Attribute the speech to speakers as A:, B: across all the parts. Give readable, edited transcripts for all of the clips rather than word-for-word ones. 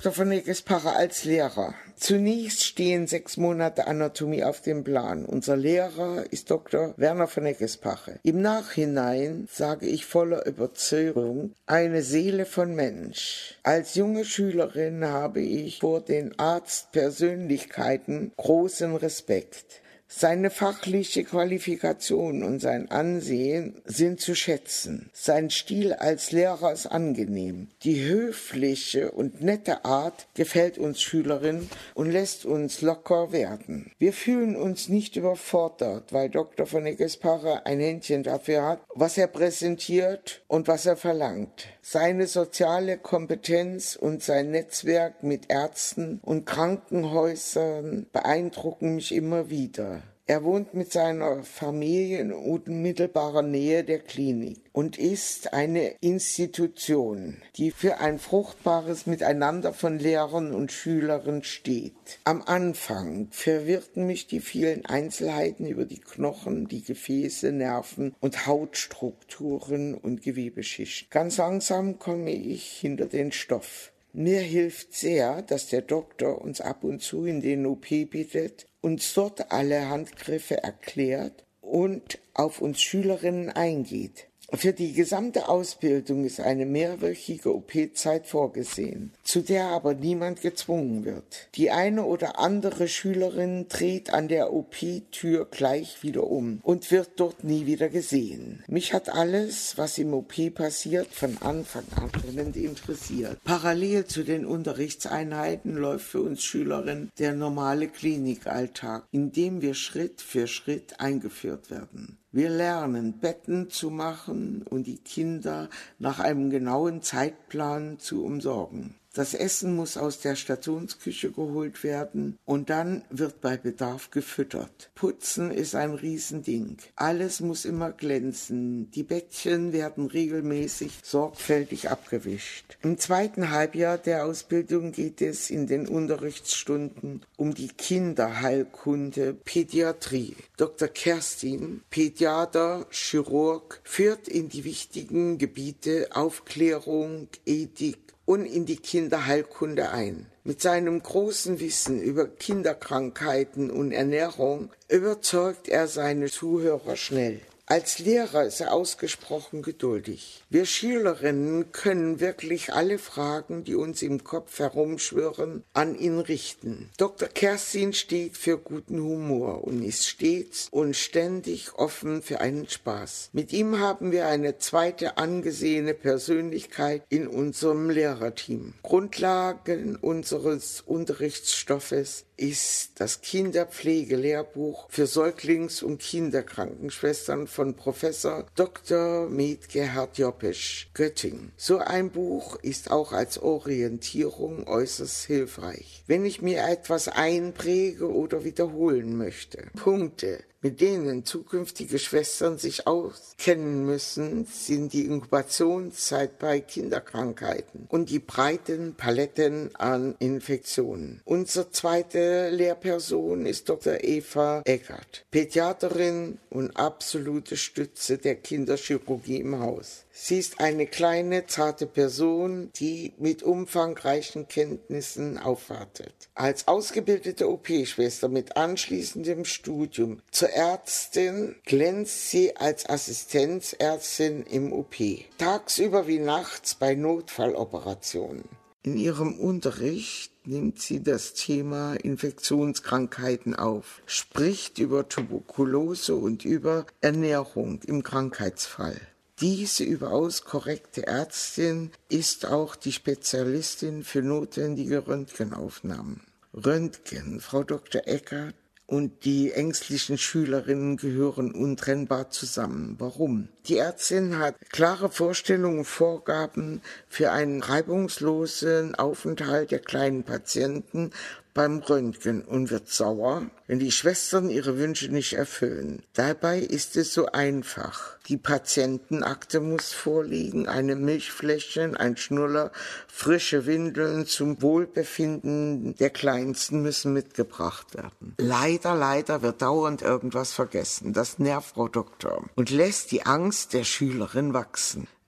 A: Dr. von Egespacher als Lehrer. Zunächst stehen 6 Monate Anatomie auf dem Plan. Unser Lehrer ist Dr. Werner von Egespacher. Im Nachhinein sage ich voller Überzeugung, eine Seele von Mensch. Als junge Schülerin habe ich vor den Arztpersönlichkeiten großen Respekt. Seine fachliche Qualifikation und sein Ansehen sind zu schätzen. Sein Stil als Lehrer ist angenehm. Die höfliche und nette Art gefällt uns Schülerinnen und lässt uns locker werden. Wir fühlen uns nicht überfordert, weil Dr. von Egespacher ein Händchen dafür hat, was er präsentiert und was er verlangt. Seine soziale Kompetenz und sein Netzwerk mit Ärzten und Krankenhäusern beeindrucken mich immer wieder. Er wohnt mit seiner Familie in unmittelbarer Nähe der Klinik und ist eine Institution, die für ein fruchtbares Miteinander von Lehrern und Schülern steht. Am Anfang verwirrten mich die vielen Einzelheiten über die Knochen, die Gefäße, Nerven und Hautstrukturen und Gewebeschichten. Ganz langsam komme ich hinter den Stoff. Mir hilft sehr, dass der Doktor uns ab und zu in den OP bittet, uns dort alle Handgriffe erklärt und auf uns Schülerinnen eingeht. Für die gesamte Ausbildung ist eine mehrwöchige OP-Zeit vorgesehen, zu der aber niemand gezwungen wird. Die eine oder andere Schülerin dreht an der OP-Tür gleich wieder um und wird dort nie wieder gesehen. Mich hat alles, was im OP passiert, von Anfang an brennend interessiert. Parallel zu den Unterrichtseinheiten läuft für uns Schülerinnen der normale Klinikalltag, in dem wir Schritt für Schritt eingeführt werden. Wir lernen, Betten zu machen und die Kinder nach einem genauen Zeitplan zu umsorgen. Das Essen muss aus der Stationsküche geholt werden und dann wird bei Bedarf gefüttert. Putzen ist ein Riesending. Alles muss immer glänzen. Die Bettchen werden regelmäßig sorgfältig abgewischt. Im zweiten Halbjahr der Ausbildung geht es in den Unterrichtsstunden um die Kinderheilkunde, Pädiatrie. Dr. Kerstin, Pädiater, Chirurg, führt in die wichtigen Gebiete Aufklärung, Ethik und in die Kinderheilkunde ein. Mit seinem großen Wissen über Kinderkrankheiten und Ernährung überzeugt er seine Zuhörer schnell. Als Lehrer ist er ausgesprochen geduldig. Wir Schülerinnen können wirklich alle Fragen, die uns im Kopf herumschwirren, an ihn richten. Dr. Kerstin steht für guten Humor und ist stets und ständig offen für einen Spaß. Mit ihm haben wir eine zweite angesehene Persönlichkeit in unserem Lehrerteam. Grundlagen unseres Unterrichtsstoffes ist das Kinderpflegelehrbuch für Säuglings- und Kinderkrankenschwestern von Professor Dr. Med Gerhard Joppisch, Göttingen. So ein Buch ist auch als Orientierung äußerst hilfreich, wenn ich mir etwas einpräge oder wiederholen möchte. Punkte, mit denen zukünftige Schwestern sich auskennen müssen, sind die Inkubationszeit bei Kinderkrankheiten und die breiten Paletten an Infektionen. Unsere zweite Lehrperson ist Dr. Eva Eckert, Pädiaterin und absolute Stütze der Kinderchirurgie im Haus. Sie ist eine kleine, zarte Person, die mit umfangreichen Kenntnissen aufwartet. Als ausgebildete OP-Schwester mit anschließendem Studium zur Ärztin glänzt sie als Assistenzärztin im OP. Tagsüber wie nachts bei Notfalloperationen. In ihrem Unterricht nimmt sie das Thema Infektionskrankheiten auf, spricht über Tuberkulose und über Ernährung im Krankheitsfall. Diese überaus korrekte Ärztin ist auch die Spezialistin für notwendige Röntgenaufnahmen. Röntgen, Frau Dr. Eckert und die ängstlichen Schülerinnen gehören untrennbar zusammen. Warum? Die Ärztin hat klare Vorstellungen und Vorgaben für einen reibungslosen Aufenthalt der kleinen Patienten beim Röntgen und wird sauer, wenn die Schwestern ihre Wünsche nicht erfüllen. Dabei ist es so einfach. Die Patientenakte muss vorliegen, eine Milchfläschchen, ein Schnuller, frische Windeln zum Wohlbefinden der Kleinsten müssen mitgebracht werden. Leider wird dauernd irgendwas vergessen. Das nervt Frau Doktor und lässt die Angst der Schülerin wachsen.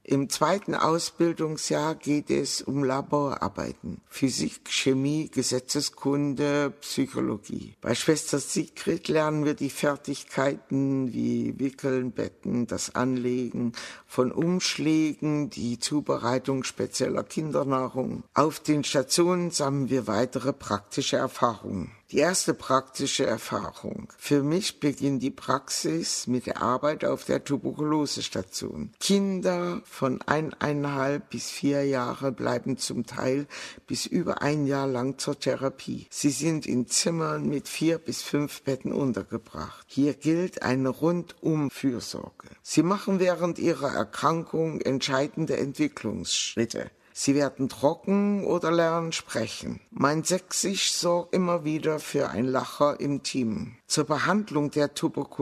A: Im zweiten Ausbildungsjahr geht es um Laborarbeiten. Physik, Chemie, Gesetzeskunde, Psychologie. Bei Schwester Sigrid lernen wir die Fertigkeiten wie Wickeln, Betten, das Anlegen von Umschlägen, die Zubereitung spezieller Kindernahrung. Auf den Stationen sammeln wir weitere praktische Erfahrungen. Die erste praktische Erfahrung. Für mich beginnt die Praxis mit der Arbeit auf der Tuberkulosestation. Kinder von 1,5 bis 4 Jahre bleiben zum Teil bis über 1 Jahr lang zur Therapie. Sie sind in Zimmern mit 4 bis 5 Betten untergebracht. Hier gilt eine Rundum-Fürsorge. Sie machen während ihrer Erkrankung entscheidende Entwicklungsschritte. Sie werden trocken oder lernen sprechen. Mein Sächsisch sorgt immer wieder für ein Lacher im Team. Zur Behandlung der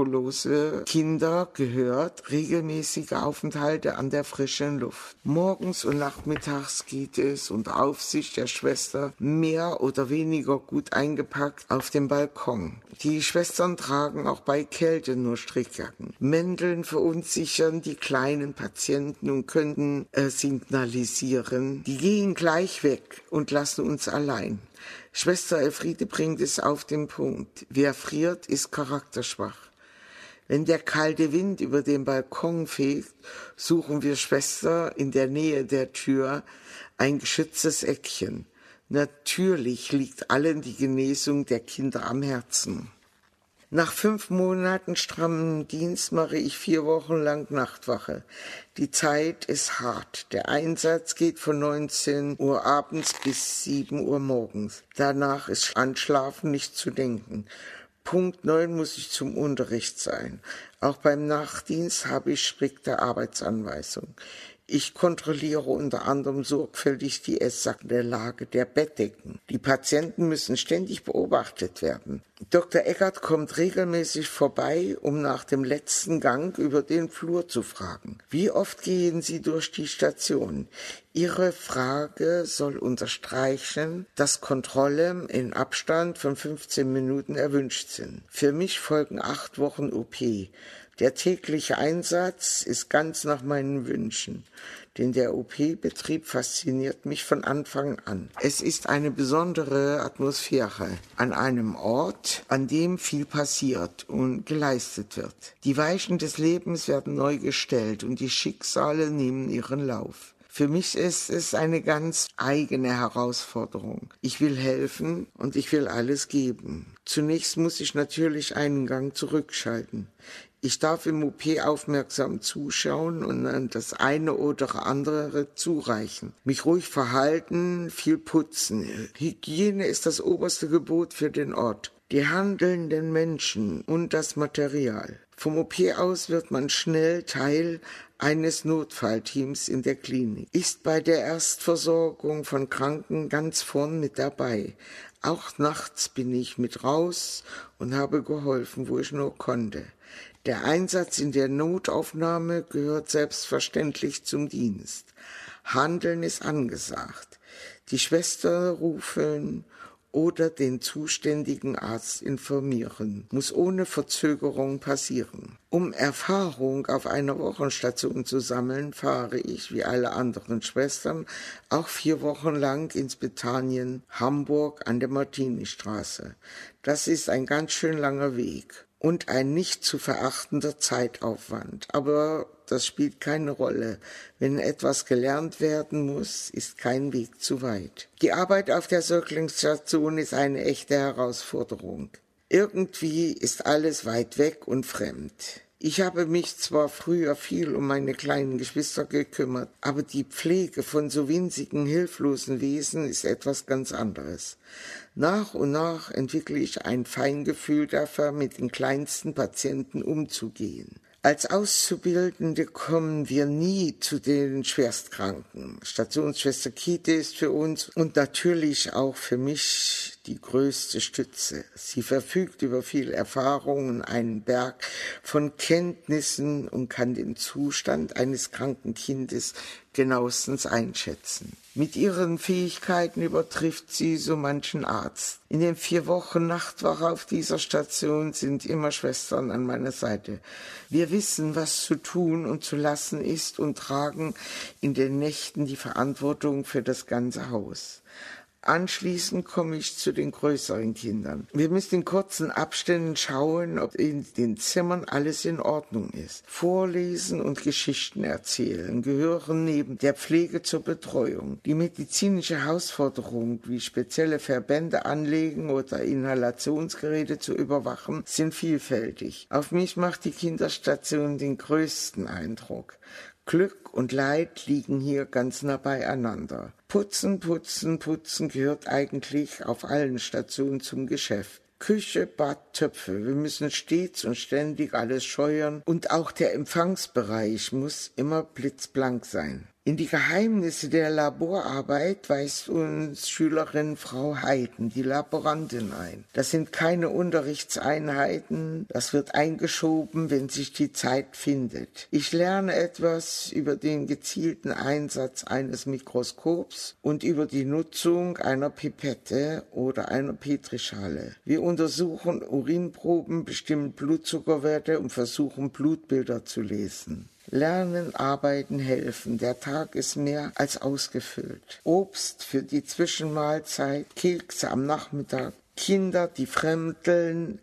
A: Tuberkulose-Kinder gehört regelmäßige Aufenthalte an der frischen Luft. Morgens und nachmittags geht es unter Aufsicht der Schwester mehr oder weniger gut eingepackt auf dem Balkon. Die Schwestern tragen auch bei Kälte nur Strickjacken. Mänteln verunsichern die kleinen Patienten und können signalisieren, die gehen gleich weg und lassen uns allein. Schwester Elfriede bringt es auf den Punkt. Wer friert, ist charakterschwach. Wenn der kalte Wind über den Balkon fegt, suchen wir Schwester in der Nähe der Tür ein geschütztes Eckchen. Natürlich liegt allen die Genesung der Kinder am Herzen. Nach 5 Monaten strammem Dienst mache ich 4 Wochen lang Nachtwache. Die Zeit ist hart. Der Einsatz geht von 19 Uhr abends bis 7 Uhr morgens. Danach ist an Schlafen nicht zu denken. Punkt 9 muss ich zum Unterricht sein. Auch beim Nachtdienst habe ich strikte Arbeitsanweisungen. Ich kontrolliere unter anderem sorgfältig die Lage der Bettdecken. Die Patienten müssen ständig beobachtet werden. Dr. Eckert kommt regelmäßig vorbei, um nach dem letzten Gang über den Flur zu fragen. Wie oft gehen Sie durch die Station? Ihre Frage soll unterstreichen, dass Kontrollen in Abstand von 15 Minuten erwünscht sind. Für mich folgen 8 Wochen OP. Der tägliche Einsatz ist ganz nach meinen Wünschen, denn der OP-Betrieb fasziniert mich von Anfang an. Es ist eine besondere Atmosphäre an einem Ort, an dem viel passiert und geleistet wird. Die Weichen des Lebens werden neu gestellt und die Schicksale nehmen ihren Lauf. Für mich ist es eine ganz eigene Herausforderung. Ich will helfen und ich will alles geben. Zunächst muss ich natürlich einen Gang zurückschalten. Ich darf im OP aufmerksam zuschauen und dann das eine oder andere zureichen. Mich ruhig verhalten, viel putzen. Hygiene ist das oberste Gebot für den Ort. Die handelnden Menschen und das Material. Vom OP aus wird man schnell Teil eines Notfallteams in der Klinik. Ist bei der Erstversorgung von Kranken ganz vorn mit dabei. Auch nachts bin ich mit raus und habe geholfen, wo ich nur konnte. Der Einsatz in der Notaufnahme gehört selbstverständlich zum Dienst. Handeln ist angesagt. Die Schwester rufen oder den zuständigen Arzt informieren. Muss ohne Verzögerung passieren. Um Erfahrung auf einer Wochenstation zu sammeln, fahre ich, wie alle anderen Schwestern, auch 4 Wochen lang ins Bethanien Hamburg an der Martini-Straße. Das ist ein ganz schön langer Weg und ein nicht zu verachtender Zeitaufwand. Aber das spielt keine Rolle. Wenn etwas gelernt werden muss, ist kein Weg zu weit. Die Arbeit auf der Säuglingsstation ist eine echte Herausforderung. Irgendwie ist alles weit weg und fremd. Ich habe mich zwar früher viel um meine kleinen Geschwister gekümmert, aber die Pflege von so winzigen, hilflosen Wesen ist etwas ganz anderes. Nach und nach entwickle ich ein Feingefühl dafür, mit den kleinsten Patienten umzugehen. Als Auszubildende kommen wir nie zu den Schwerstkranken. Stationsschwester Kiete ist für uns und natürlich auch für mich die größte Stütze. Sie verfügt über viel Erfahrung und einen Berg von Kenntnissen und kann den Zustand eines kranken Kindes genauestens einschätzen. Mit ihren Fähigkeiten übertrifft sie so manchen Arzt. In den 4 Wochen Nachtwache auf dieser Station sind immer Schwestern an meiner Seite. Wir wissen, was zu tun und zu lassen ist und tragen in den Nächten die Verantwortung für das ganze Haus. Anschließend komme ich zu den größeren Kindern. Wir müssen in kurzen Abständen schauen, ob in den Zimmern alles in Ordnung ist. Vorlesen und Geschichten erzählen gehören neben der Pflege zur Betreuung. Die medizinische Herausforderung, wie spezielle Verbände anlegen oder Inhalationsgeräte zu überwachen, sind vielfältig. Auf mich macht die Kinderstation den größten Eindruck. Glück und Leid liegen hier ganz nah beieinander. Putzen gehört eigentlich auf allen Stationen zum Geschäft. Küche, Bad, Töpfe, wir müssen stets und ständig alles scheuern und auch der Empfangsbereich muss immer blitzblank sein. In die Geheimnisse der Laborarbeit weist uns Schülerin Frau Heiden, die Laborantin, ein. Das sind keine Unterrichtseinheiten, das wird eingeschoben, wenn sich die Zeit findet. Ich lerne etwas über den gezielten Einsatz eines Mikroskops und über die Nutzung einer Pipette oder einer Petrischale. Wir untersuchen Urinproben, bestimmen Blutzuckerwerte und versuchen Blutbilder zu lesen. Lernen, arbeiten, helfen. Der Tag ist mehr als ausgefüllt. Obst für die Zwischenmahlzeit, Kekse am Nachmittag. Kinder, die fremdeln,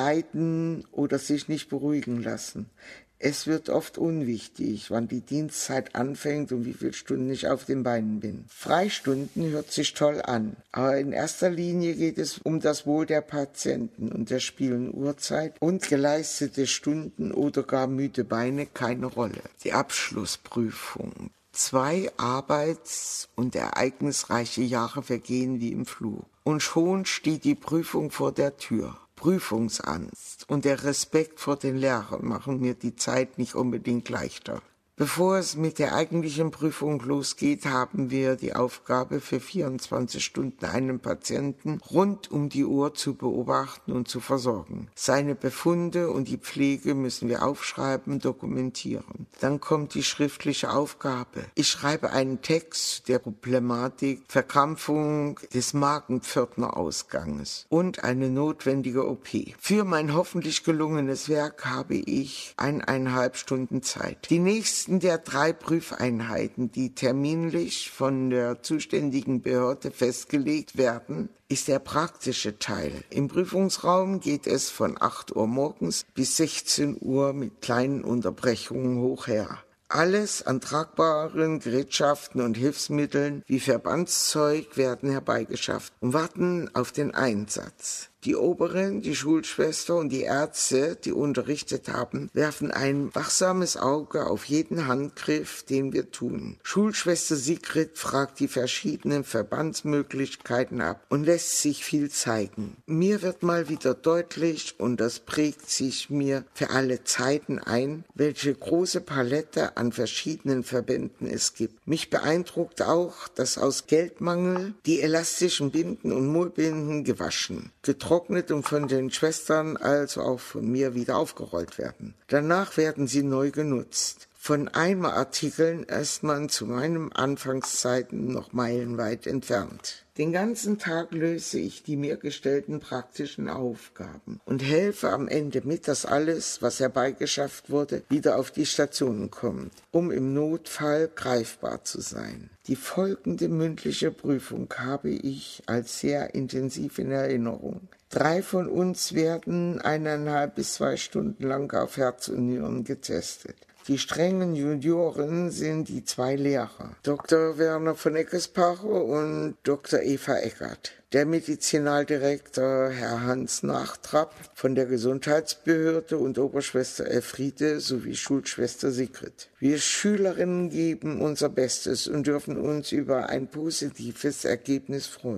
A: leiden oder sich nicht beruhigen lassen. Es wird oft unwichtig, wann die Dienstzeit anfängt und wie viele Stunden ich auf den Beinen bin. Freistunden hört sich toll an, aber in erster Linie geht es um das Wohl der Patienten und der spielen Uhrzeit und geleistete Stunden oder gar müde Beine keine Rolle. Die Abschlussprüfung. 2 arbeits- und ereignisreiche Jahre vergehen wie im Flug. Und schon steht die Prüfung vor der Tür. Prüfungsangst und der Respekt vor den Lehrern machen mir die Zeit nicht unbedingt leichter. Bevor es mit der eigentlichen Prüfung losgeht, haben wir die Aufgabe, für 24 Stunden einen Patienten rund um die Uhr zu beobachten und zu versorgen. Seine Befunde und die Pflege müssen wir aufschreiben, dokumentieren. Dann kommt die schriftliche Aufgabe. Ich schreibe einen Text der Problematik Verkrampfung des Magenpförtnerausganges und eine notwendige OP. Für mein hoffentlich gelungenes Werk habe ich 1,5 Stunden Zeit. Die nächsten der 3 Prüfeinheiten, die terminlich von der zuständigen Behörde festgelegt werden, ist der praktische Teil. Im Prüfungsraum geht es von 8 Uhr morgens bis 16 Uhr mit kleinen Unterbrechungen hoch her. Alles an tragbaren Gerätschaften und Hilfsmitteln wie Verbandszeug werden herbeigeschafft und warten auf den Einsatz. Die Oberen, die Schulschwester und die Ärzte, die unterrichtet haben, werfen ein wachsames Auge auf jeden Handgriff, den wir tun. Schulschwester Sigrid fragt die verschiedenen Verbandsmöglichkeiten ab und lässt sich viel zeigen. Mir wird mal wieder deutlich, und das prägt sich mir für alle Zeiten ein, welche große Palette an verschiedenen Verbänden es gibt. Mich beeindruckt auch, dass aus Geldmangel die elastischen Binden und Mullbinden gewaschen, getrocknet und von den Schwestern, also auch von mir, wieder aufgerollt werden. Danach werden sie neu genutzt. Von Eimerartikeln ist man zu meinen Anfangszeiten noch meilenweit entfernt. Den ganzen Tag löse ich die mir gestellten praktischen Aufgaben und helfe am Ende mit, dass alles, was herbeigeschafft wurde, wieder auf die Stationen kommt, um im Notfall greifbar zu sein. Die folgende mündliche Prüfung habe ich als sehr intensiv in Erinnerung. 3 von uns werden 1,5 bis 2 Stunden lang auf Herz und Nieren getestet. Die strengen Junioren sind die 2 Lehrer, Dr. Werner von Eckespacher und Dr. Eva Eckert. Der Medizinaldirektor Herr Hans Nachtrapp von der Gesundheitsbehörde und Oberschwester Elfriede sowie Schulschwester Sigrid. Wir Schülerinnen geben unser Bestes und dürfen uns über ein positives Ergebnis freuen.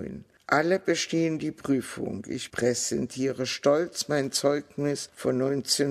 A: Alle bestehen die Prüfung. Ich präsentiere stolz mein Zeugnis von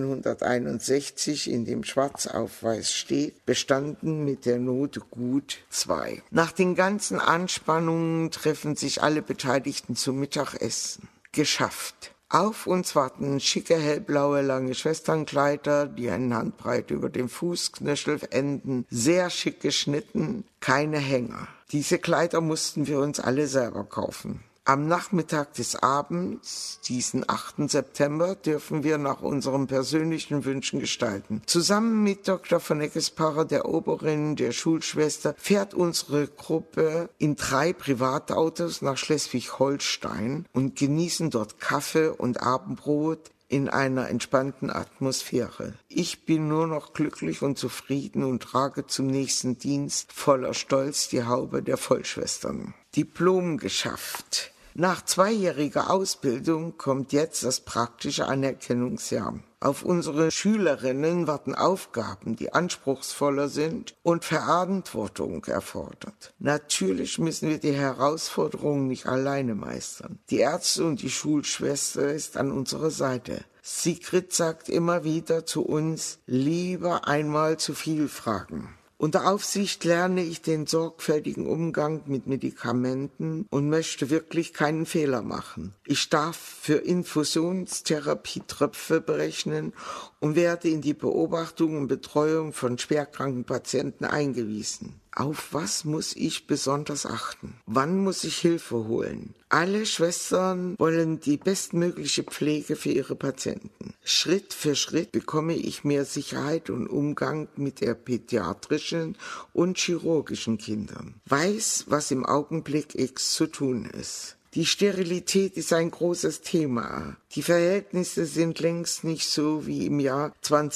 A: 1961, in dem Schwarzaufweis steht, bestanden mit der Note gut 2. Nach den ganzen Anspannungen treffen sich alle Beteiligten zum Mittagessen. Geschafft. Auf uns warten schicke hellblaue lange Schwesternkleider, die eine Handbreit über den Fußknöchel enden, sehr schick geschnitten, keine Hänger. Diese Kleider mussten wir uns alle selber kaufen. Am Nachmittag des Abends, diesen 8. September, dürfen wir nach unseren persönlichen Wünschen gestalten. Zusammen mit Dr. von Eckespacher, der Oberin, der Schulschwester, fährt unsere Gruppe in 3 Privatautos nach Schleswig-Holstein und genießen dort Kaffee und Abendbrot in einer entspannten Atmosphäre. Ich bin nur noch glücklich und zufrieden und trage zum nächsten Dienst voller Stolz die Haube der Vollschwestern. Diplom geschafft. Nach 2-jähriger Ausbildung kommt jetzt das praktische Anerkennungsjahr. Auf unsere Schülerinnen warten Aufgaben, die anspruchsvoller sind und Verantwortung erfordert. Natürlich müssen wir die Herausforderungen nicht alleine meistern. Die Ärzte und die Schulschwester ist an unserer Seite. Sigrid sagt immer wieder zu uns, lieber einmal zu viel fragen. Unter Aufsicht lerne ich den sorgfältigen Umgang mit Medikamenten und möchte wirklich keinen Fehler machen. Ich darf für Infusionstherapie Tröpfe berechnen und werde in die Beobachtung und Betreuung von schwerkranken Patienten eingewiesen. Auf was muss ich besonders achten? Wann muss ich Hilfe holen? Alle Schwestern wollen die bestmögliche Pflege für ihre Patienten. Schritt für Schritt bekomme ich mehr Sicherheit und Umgang mit der pädiatrischen und chirurgischen Kindern. Weiß, was im Augenblick X zu tun ist. Die Sterilität ist ein großes Thema. Die Verhältnisse sind längst nicht so wie im Jahr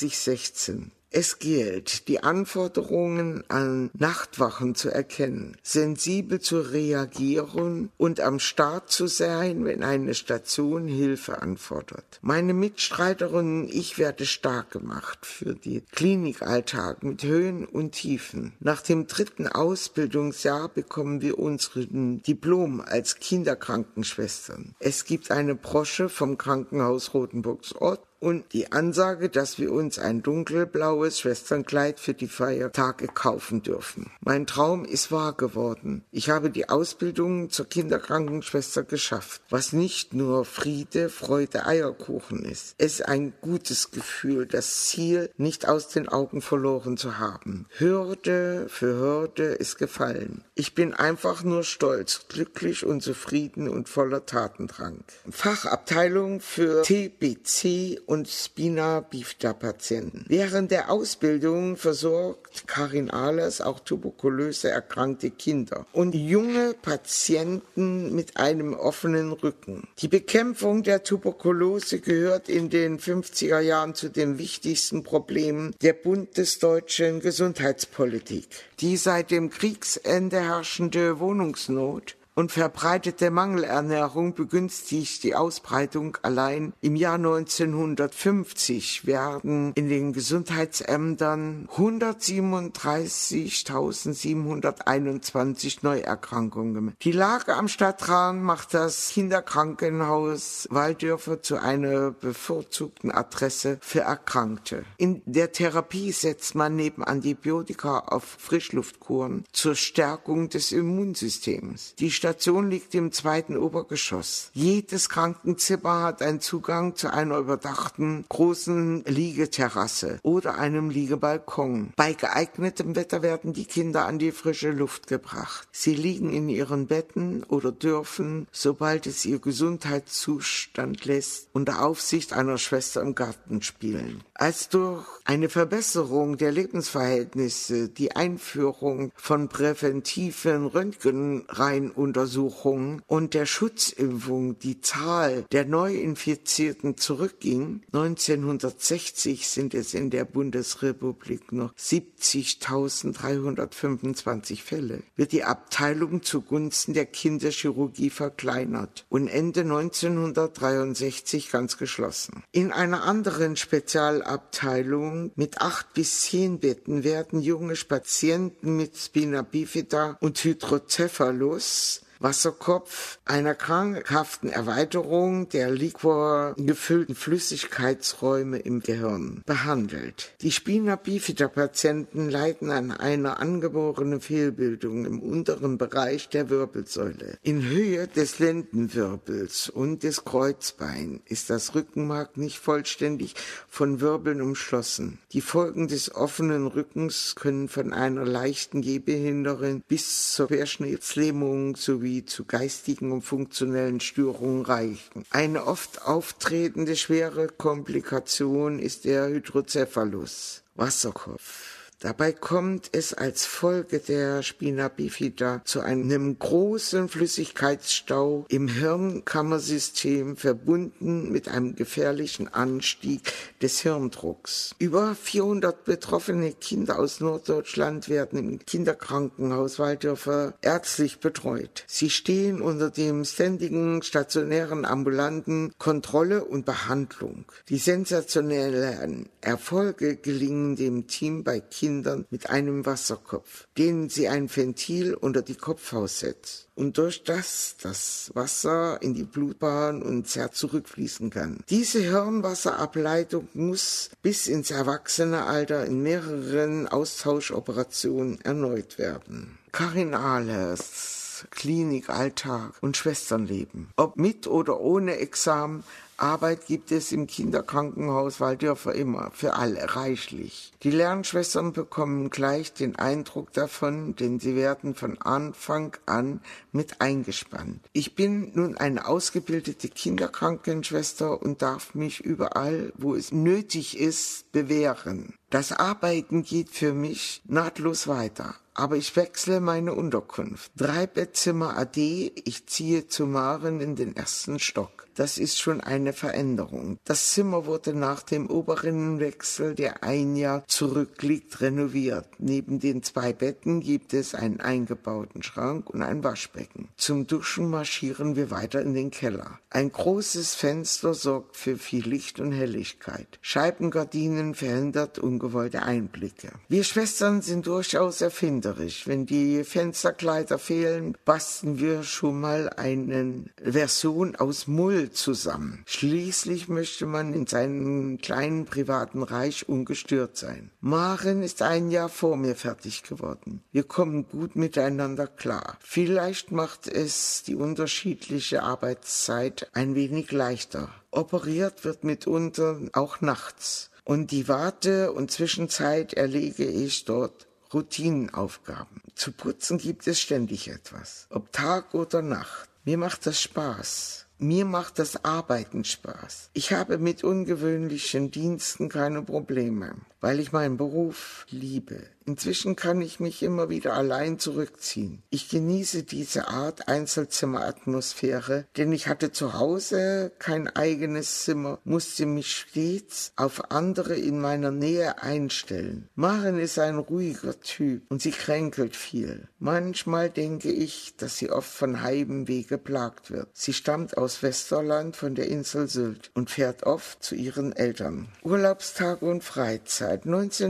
A: 2016. Es gilt, die Anforderungen an Nachtwachen zu erkennen, sensibel zu reagieren und am Start zu sein, wenn eine Station Hilfe anfordert. Meine Mitstreiterinnen und ich werde stark gemacht für den Klinikalltag mit Höhen und Tiefen. Nach dem 3. Ausbildungsjahr bekommen wir unseren Diplom als Kinderkrankenschwestern. Es gibt eine Brosche vom Krankenhaus Rotenburgsort und die Ansage, dass wir uns ein dunkelblaues Schwesternkleid für die Feiertage kaufen dürfen. Mein Traum ist wahr geworden. Ich habe die Ausbildung zur Kinderkrankenschwester geschafft, was nicht nur Friede, Freude, Eierkuchen ist. Es ist ein gutes Gefühl, das Ziel nicht aus den Augen verloren zu haben. Hürde für Hürde ist gefallen. Ich bin einfach nur stolz, glücklich und zufrieden und voller Tatendrang. Fachabteilung für TBC und Spina bifida Patienten. Während der Ausbildung versorgt Karin Ahlers auch tuberkulöse erkrankte Kinder und junge Patienten mit einem offenen Rücken. Die Bekämpfung der Tuberkulose gehört in den 50er Jahren zu den wichtigsten Problemen der bundesdeutschen Gesundheitspolitik. Die seit dem Kriegsende herrschende Wohnungsnot und verbreitete Mangelernährung begünstigt die Ausbreitung. Allein im Jahr 1950 werden in den Gesundheitsämtern 137.721 Neuerkrankungen gemeldet. Die Lage am Stadtrand macht das Kinderkrankenhaus Walldörfer zu einer bevorzugten Adresse für Erkrankte. In der Therapie setzt man neben Antibiotika auf Frischluftkuren zur Stärkung des Immunsystems. Die Station liegt im 2. Obergeschoss. Jedes Krankenzimmer hat einen Zugang zu einer überdachten großen Liegeterrasse oder einem Liegebalkon. Bei geeignetem Wetter werden die Kinder an die frische Luft gebracht. Sie liegen in ihren Betten oder dürfen, sobald es ihr Gesundheitszustand lässt, unter Aufsicht einer Schwester im Garten spielen. Als durch eine Verbesserung der Lebensverhältnisse, die Einführung von präventiven Röntgenreihenuntersuchungen und der Schutzimpfung die Zahl der Neuinfizierten zurückging, 1960 sind es in der Bundesrepublik noch 70.325 Fälle, wird die Abteilung zugunsten der Kinderchirurgie verkleinert und Ende 1963 ganz geschlossen. In einer anderen Spezialabteilung mit 8 bis 10 Betten werden junge Patienten mit Spina bifida und Hydrocephalus, Wasserkopf, einer krankhaften Erweiterung der liquorgefüllten Flüssigkeitsräume im Gehirn, behandelt. Die Spina bifida Patienten leiden an einer angeborenen Fehlbildung im unteren Bereich der Wirbelsäule. In Höhe des Lendenwirbels und des Kreuzbeins ist das Rückenmark nicht vollständig von Wirbeln umschlossen. Die Folgen des offenen Rückens können von einer leichten Gehbehinderung bis zur Querschnittslähmung sowie zu geistigen und funktionellen Störungen reichen. Eine oft auftretende schwere Komplikation ist der Hydrocephalus, Wasserkopf. Dabei kommt es als Folge der Spina bifida zu einem großen Flüssigkeitsstau im Hirnkammersystem, verbunden mit einem gefährlichen Anstieg des Hirndrucks. Über 400 betroffene Kinder aus Norddeutschland werden im Kinderkrankenhaus Walldörfer ärztlich betreut. Sie stehen unter dem ständigen stationären ambulanten Kontrolle und Behandlung. Die sensationellen Erfolge gelingen dem Team bei Kindern mit einem Wasserkopf, denen sie ein Ventil unter die Kopfhaut setzt und durch das Wasser in die Blutbahn und ins Herz zurückfließen kann. Diese Hirnwasserableitung muss bis ins Erwachsenealter in mehreren Austauschoperationen erneut werden. Karin Ahlers, Klinik, Alltag und Schwesternleben. Ob mit oder ohne Examen, Arbeit gibt es im Kinderkrankenhaus Walldörfer immer, für alle reichlich. Die Lernschwestern bekommen gleich den Eindruck davon, denn sie werden von Anfang an mit eingespannt. Ich bin nun eine ausgebildete Kinderkrankenschwester und darf mich überall, wo es nötig ist, bewähren. Das Arbeiten geht für mich nahtlos weiter. Aber ich wechsle meine Unterkunft. 3 Bettzimmer AD, ich ziehe zu Maren in den 1. Stock. Das ist schon eine Veränderung. Das Zimmer wurde nach dem Oberinnenwechsel, der ein Jahr zurückliegt, renoviert. Neben den 2 Betten gibt es einen eingebauten Schrank und ein Waschbecken. Zum Duschen marschieren wir weiter in den Keller. Ein großes Fenster sorgt für viel Licht und Helligkeit. Scheibengardinen verhindert ungewollte Einblicke. Wir Schwestern sind durchaus erfinderisch. Wenn die Fensterkleider fehlen, basteln wir schon mal eine Version aus Mull zusammen. Schließlich möchte man in seinem kleinen privaten Reich ungestört sein. Maren ist ein Jahr vor mir fertig geworden. Wir kommen gut miteinander klar. Vielleicht macht es die unterschiedliche Arbeitszeit ein wenig leichter. Operiert wird mitunter auch nachts. Und die Warte- und Zwischenzeit erlege ich dort Routinenaufgaben. Zu putzen gibt es ständig etwas, ob Tag oder Nacht. Mir macht das Spaß. Mir macht das Arbeiten Spaß. Ich habe mit ungewöhnlichen Diensten keine Probleme, weil ich meinen Beruf liebe. Inzwischen kann ich mich immer wieder allein zurückziehen. Ich genieße diese Art Einzelzimmeratmosphäre, denn ich hatte zu Hause kein eigenes Zimmer, musste mich stets auf andere in meiner Nähe einstellen. Maren ist ein ruhiger Typ und sie kränkelt viel. Manchmal denke ich, dass sie oft von Heimweh geplagt wird. Sie stammt aus Westerland von der Insel Sylt und fährt oft zu ihren Eltern. Urlaubstage und Freizeit.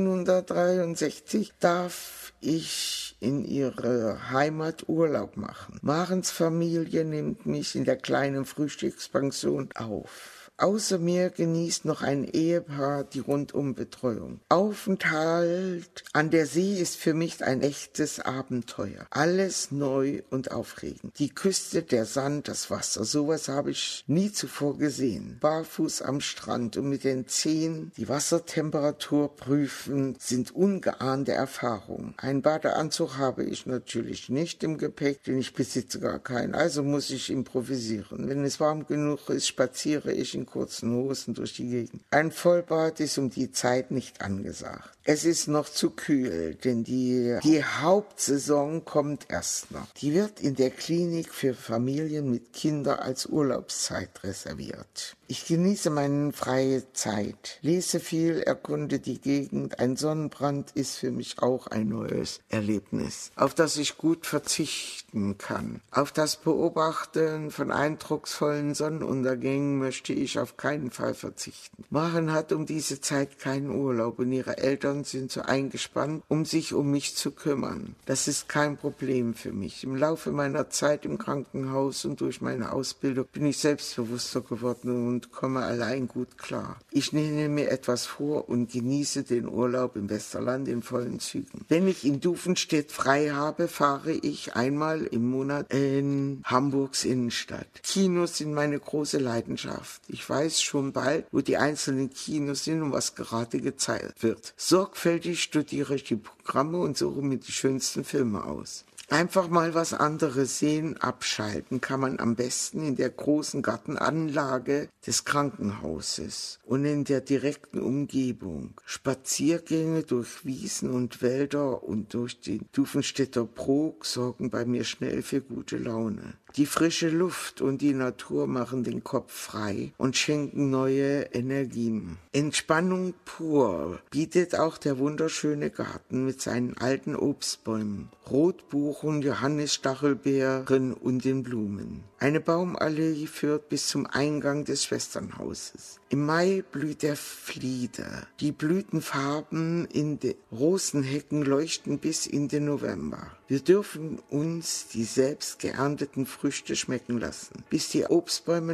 A: 1963 darf ich in ihre Heimat Urlaub machen. Marens Familie nimmt mich in der kleinen Frühstückspension auf. Außer mir genießt noch ein Ehepaar die Rundumbetreuung. Aufenthalt an der See ist für mich ein echtes Abenteuer. Alles neu und aufregend. Die Küste, der Sand, das Wasser, sowas habe ich nie zuvor gesehen. Barfuß am Strand und mit den Zehen die Wassertemperatur prüfen, sind ungeahnte Erfahrungen. Einen Badeanzug habe ich natürlich nicht im Gepäck, denn ich besitze gar keinen. Also muss ich improvisieren. Wenn es warm genug ist, spaziere ich in kurzen Hosen durch die Gegend. Ein Vollbad ist um die Zeit nicht angesagt. Es ist noch zu kühl, denn die Hauptsaison kommt erst noch. Die wird in der Klinik für Familien mit Kindern als Urlaubszeit reserviert. Ich genieße meine freie Zeit, lese viel, erkunde die Gegend. Ein Sonnenbrand ist für mich auch ein neues Erlebnis, auf das ich gut verzichten kann. Auf das Beobachten von eindrucksvollen Sonnenuntergängen möchte ich auf keinen Fall verzichten. Maren hat um diese Zeit keinen Urlaub und ihre Eltern sind so eingespannt, um sich um mich zu kümmern. Das ist kein Problem für mich. Im Laufe meiner Zeit im Krankenhaus und durch meine Ausbildung bin ich selbstbewusster geworden und komme allein gut klar. Ich nehme mir etwas vor und genieße den Urlaub im Westerland in vollen Zügen. Wenn ich in Duvenstedt frei habe, fahre ich einmal im Monat in Hamburgs Innenstadt. Kinos sind meine große Leidenschaft. Ich weiß schon bald, wo die einzelnen Kinos sind und was gerade gezeigt wird. Sorgfältig studiere ich die Programme und suche mir die schönsten Filme aus. Einfach mal was anderes sehen, abschalten kann man am besten in der großen Gartenanlage des Krankenhauses und in der direkten Umgebung. Spaziergänge durch Wiesen und Wälder und durch den Duvenstedter Brok sorgen bei mir schnell für gute Laune. Die frische Luft und die Natur machen den Kopf frei und schenken neue Energien. Entspannung pur bietet auch der wunderschöne Garten mit seinen alten Obstbäumen, Rotbuchen, Johannisstachelbeeren und den Blumen. Eine Baumallee führt bis zum Eingang des Schwesternhauses. Im Mai blüht der Flieder. Die Blütenfarben in den Rosenhecken leuchten bis in den November. Wir dürfen uns die selbst geernteten Früchte schmecken lassen, bis die Obstbäume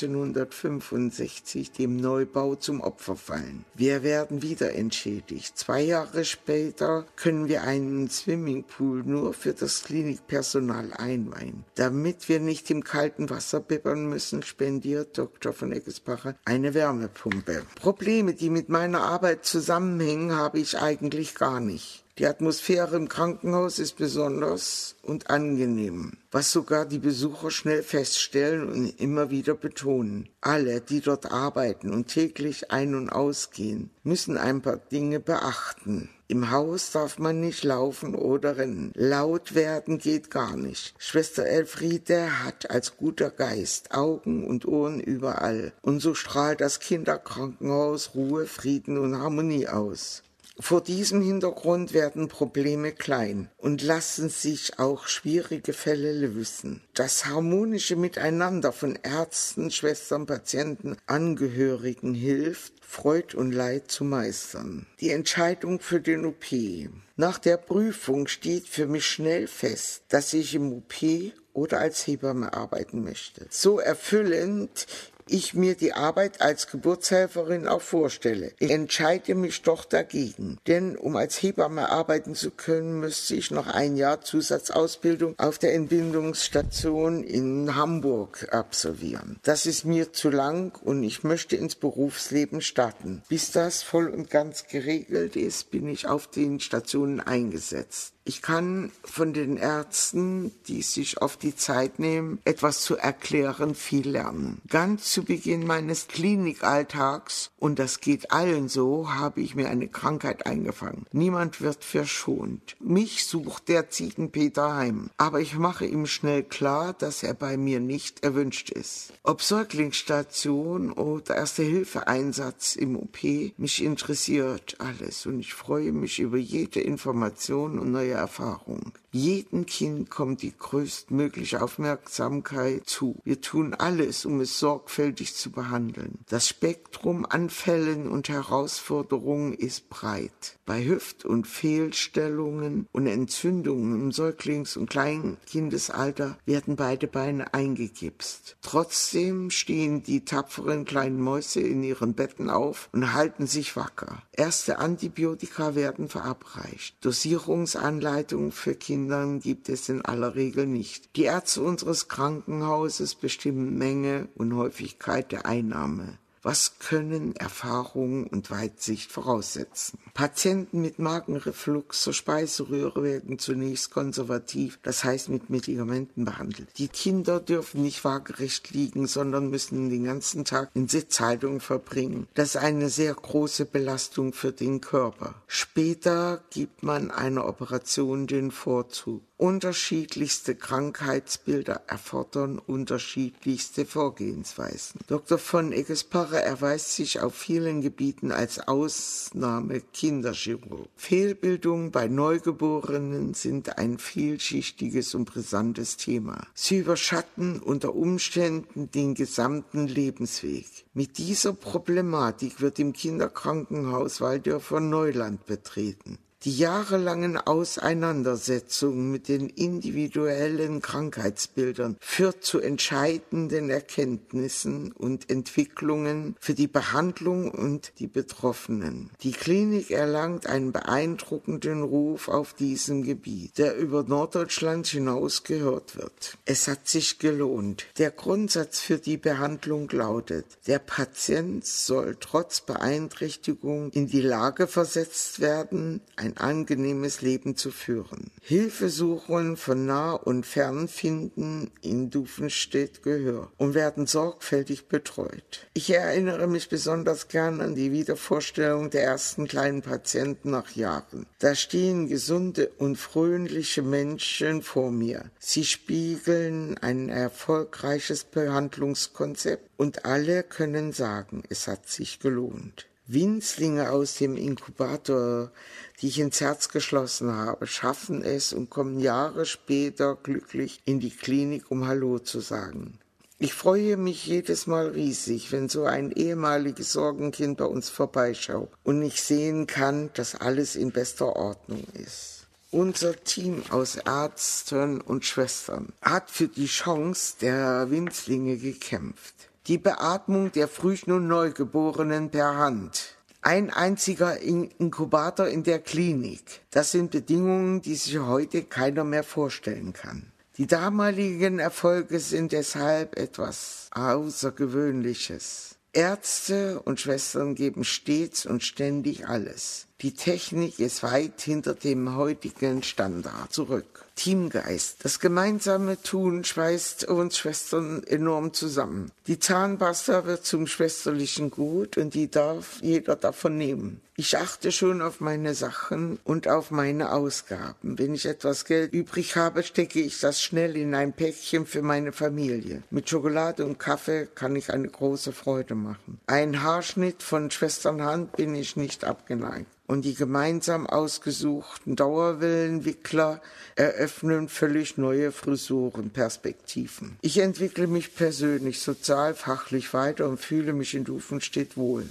A: 1965 dem Neubau zum Opfer fallen. Wir werden wieder entschädigt. 2 Jahre später können wir einen Swimmingpool nur für das Klinikpersonal einweihen. Damit wir nicht im kalten Wasser bibbern müssen, spendiert Dr. von Eggelspacher eine Wärmepumpe. Probleme, die mit meiner Arbeit zusammenhängen, habe ich eigentlich gar nicht. Die Atmosphäre im Krankenhaus ist besonders und angenehm, was sogar die Besucher schnell feststellen und immer wieder betonen. Alle, die dort arbeiten und täglich ein- und ausgehen, müssen ein paar Dinge beachten. Im Haus darf man nicht laufen oder rennen. Laut werden geht gar nicht. Schwester Elfriede hat als guter Geist Augen und Ohren überall. Und so strahlt das Kinderkrankenhaus Ruhe, Frieden und Harmonie aus. Vor diesem Hintergrund werden Probleme klein und lassen sich auch schwierige Fälle lösen. Das harmonische Miteinander von Ärzten, Schwestern, Patienten, Angehörigen hilft, Freud und Leid zu meistern. Die Entscheidung für den OP. Nach der Prüfung steht für mich schnell fest, dass ich im OP oder als Hebamme arbeiten möchte. So erfüllend ich mir die Arbeit als Geburtshelferin auch vorstelle. Ich entscheide mich doch dagegen, denn um als Hebamme arbeiten zu können, müsste ich noch 1 Jahr Zusatzausbildung auf der Entbindungsstation in Hamburg absolvieren. Das ist mir zu lang und ich möchte ins Berufsleben starten. Bis das voll und ganz geregelt ist, bin ich auf den Stationen eingesetzt. Ich kann von den Ärzten, die sich oft die Zeit nehmen, etwas zu erklären, viel lernen. Ganz zu Beginn meines Klinikalltags, und das geht allen so, habe ich mir eine Krankheit eingefangen. Niemand wird verschont. Mich sucht der Ziegenpeter heim, aber ich mache ihm schnell klar, dass er bei mir nicht erwünscht ist. Ob Säuglingsstation oder Erste-Hilfe-Einsatz im OP, mich interessiert alles und ich freue mich über jede Information und neue Erfahrung. Jedem Kind kommt die größtmögliche Aufmerksamkeit zu. Wir tun alles, um es sorgfältig zu behandeln. Das Spektrum an Fällen und Herausforderungen ist breit. Bei Hüft- und Fehlstellungen und Entzündungen im Säuglings- und Kleinkindesalter werden beide Beine eingegipst. Trotzdem stehen die tapferen kleinen Mäuse in ihren Betten auf und halten sich wacker. Erste Antibiotika werden verabreicht. Dosierungsanleitungen für Kinder gibt es in aller Regel nicht. Die Ärzte unseres Krankenhauses bestimmen Menge und Häufigkeit der Einnahme. Was können Erfahrung und Weitsicht voraussetzen? Patienten mit Magenreflux zur Speiseröhre werden zunächst konservativ, das heißt mit Medikamenten behandelt. Die Kinder dürfen nicht waagerecht liegen, sondern müssen den ganzen Tag in Sitzhaltung verbringen. Das ist eine sehr große Belastung für den Körper. Später gibt man einer Operation den Vorzug. Unterschiedlichste Krankheitsbilder erfordern unterschiedlichste Vorgehensweisen. Dr. von Egespacher erweist sich auf vielen Gebieten als Ausnahme-Kinderchirurg. Fehlbildungen bei Neugeborenen sind ein vielschichtiges und brisantes Thema. Sie überschatten unter Umständen den gesamten Lebensweg. Mit dieser Problematik wird im Kinderkrankenhaus Waldörfer-Neuland betreten. Die jahrelangen Auseinandersetzungen mit den individuellen Krankheitsbildern führt zu entscheidenden Erkenntnissen und Entwicklungen für die Behandlung und die Betroffenen. Die Klinik erlangt einen beeindruckenden Ruf auf diesem Gebiet, der über Norddeutschland hinaus gehört wird. Es hat sich gelohnt. Der Grundsatz für die Behandlung lautet: Der Patient soll trotz Beeinträchtigung in die Lage versetzt werden, ein angenehmes Leben zu führen. Hilfesuchungen von nah und fern finden in Dufenstedt Gehör und werden sorgfältig betreut. Ich erinnere mich besonders gern an die Wiedervorstellung der ersten kleinen Patienten nach Jahren. Da stehen gesunde und fröhliche Menschen vor mir. Sie spiegeln ein erfolgreiches Behandlungskonzept und alle können sagen, es hat sich gelohnt. Winzlinge aus dem Inkubator, die ich ins Herz geschlossen habe, schaffen es und kommen Jahre später glücklich in die Klinik, um Hallo zu sagen. Ich freue mich jedes Mal riesig, wenn so ein ehemaliges Sorgenkind bei uns vorbeischaut und ich sehen kann, dass alles in bester Ordnung ist. Unser Team aus Ärzten und Schwestern hat für die Chance der Winzlinge gekämpft. Die Beatmung der frühen und Neugeborenen per Hand. Ein einziger Inkubator in der Klinik. Das sind Bedingungen, die sich heute keiner mehr vorstellen kann. Die damaligen Erfolge sind deshalb etwas Außergewöhnliches. Ärzte und Schwestern geben stets und ständig alles. Die Technik ist weit hinter dem heutigen Standard zurück. Teamgeist. Das gemeinsame Tun schweißt uns Schwestern enorm zusammen. Die Zahnpasta wird zum schwesterlichen Gut und die darf jeder davon nehmen. Ich achte schon auf meine Sachen und auf meine Ausgaben. Wenn ich etwas Geld übrig habe, stecke ich das schnell in ein Päckchen für meine Familie. Mit Schokolade und Kaffee kann ich eine große Freude machen. Ein Haarschnitt von Schwesternhand bin ich nicht abgeneigt. Und die gemeinsam ausgesuchten Dauerwellenwickler eröffnen völlig neue Frisurenperspektiven. Ich entwickle mich persönlich, sozial, fachlich weiter und fühle mich in Dufenstedt wohl.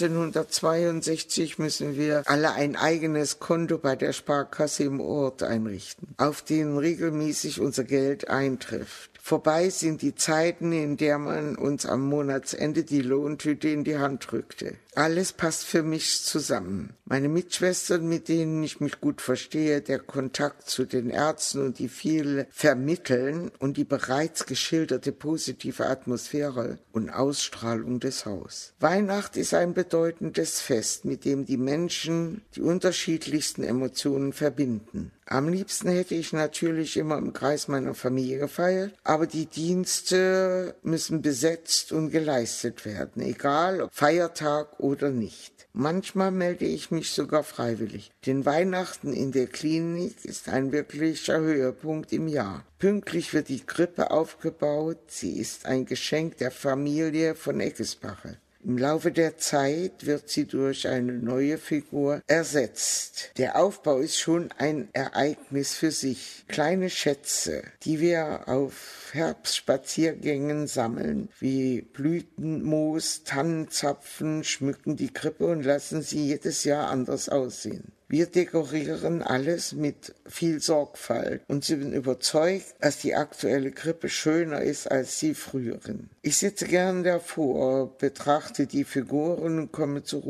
A: 1962 müssen wir alle ein eigenes Konto bei der Sparkasse im Ort einrichten, auf den regelmäßig unser Geld eintrifft. Vorbei sind die Zeiten, in der man uns am Monatsende die Lohntüte in die Hand drückte. Alles passt für mich zusammen. Meine Mitschwestern, mit denen ich mich gut verstehe, der Kontakt zu den Ärzten und die viele vermitteln und die bereits geschilderte positive Atmosphäre und Ausstrahlung des Hauses. Weihnacht ist ein bedeutendes Fest, mit dem die Menschen die unterschiedlichsten Emotionen verbinden. Am liebsten hätte ich natürlich immer im Kreis meiner Familie gefeiert, aber die Dienste müssen besetzt und geleistet werden, egal ob Feiertag oder nicht. Manchmal melde ich mich sogar freiwillig, denn Weihnachten in der Klinik ist ein wirklicher Höhepunkt im Jahr. Pünktlich wird die Krippe aufgebaut, sie ist ein Geschenk der Familie von Egespacher. Im Laufe der Zeit wird sie durch eine neue Figur ersetzt. Der Aufbau ist schon ein Ereignis für sich. Kleine Schätze, die wir auf Herbstspaziergängen sammeln, wie Blütenmoos, Tannenzapfen, schmücken die Krippe und lassen sie jedes Jahr anders aussehen. Wir dekorieren alles mit viel Sorgfalt und sind überzeugt, dass die aktuelle Krippe schöner ist als die früheren. Ich sitze gern davor, betrachte die Figuren und komme zur Ruhe.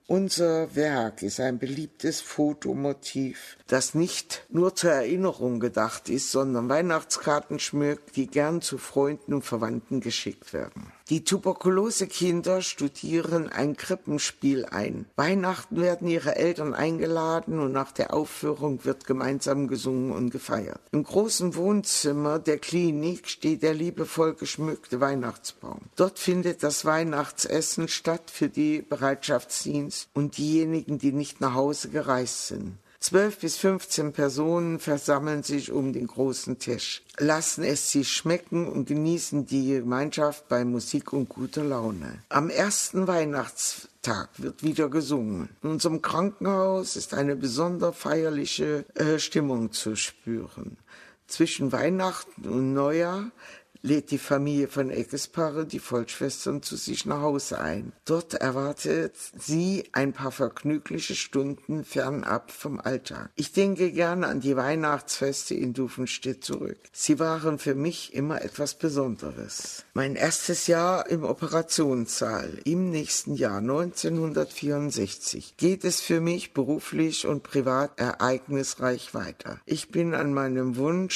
A: Unser Werk ist ein beliebtes Fotomotiv, das nicht nur zur Erinnerung gedacht ist, sondern Weihnachtskarten schmückt, die gern zu Freunden und Verwandten geschickt werden. Die Tuberkulosekinder studieren ein Krippenspiel ein. Weihnachten werden ihre Eltern eingeladen und nach der Aufführung wird gemeinsam gesungen und gefeiert. Im großen Wohnzimmer der Klinik steht der liebevoll geschmückte Weihnachtsbaum. Dort findet das Weihnachtsessen statt für die Bereitschaftsdienst und diejenigen, die nicht nach Hause gereist sind. 12 bis 15 Personen versammeln sich um den großen Tisch, lassen es sich schmecken und genießen die Gemeinschaft bei Musik und guter Laune. Am ersten Weihnachtstag wird wieder gesungen. In unserem Krankenhaus ist eine besonders feierliche Stimmung zu spüren. Zwischen Weihnachten und Neujahr lädt die Familie von Eckespache die Vollschwestern zu sich nach Hause ein. Dort erwartet sie ein paar vergnügliche Stunden fernab vom Alltag. Ich denke gerne an die Weihnachtsfeste in Duvenstedt zurück. Sie waren für mich immer etwas Besonderes. Mein erstes Jahr im Operationssaal im nächsten Jahr 1964 geht es für mich beruflich und privat ereignisreich weiter. Ich bin an meinem